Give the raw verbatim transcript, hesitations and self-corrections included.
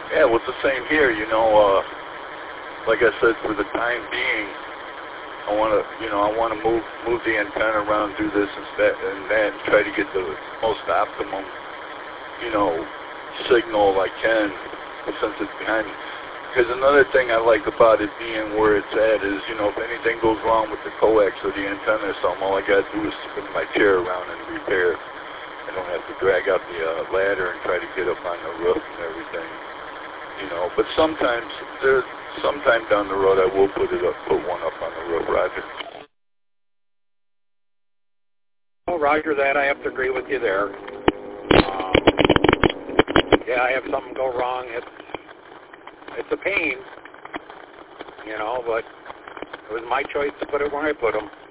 Yeah, well, it's the same here, you know. Uh, like I said, for the time being, I want to, you know, I want to move move the antenna around, do this and that, and that, and try to get the most optimum, you know, signal I can, since it's behind me. Because another thing I like about it being where it's at is, you know, if anything goes wrong with the coax or the antenna or something, all I got to do is spin my chair around and repair. I don't have to drag out the uh, ladder and try to get up on the roof and everything, you know. But sometimes, there, sometime down the road, I will put it up, put one up on the roof, Roger. Oh, Roger, that I have to agree with you there. Um, yeah, I have something go wrong. It's it's a pain, you know, but it was my choice to put it where I put them.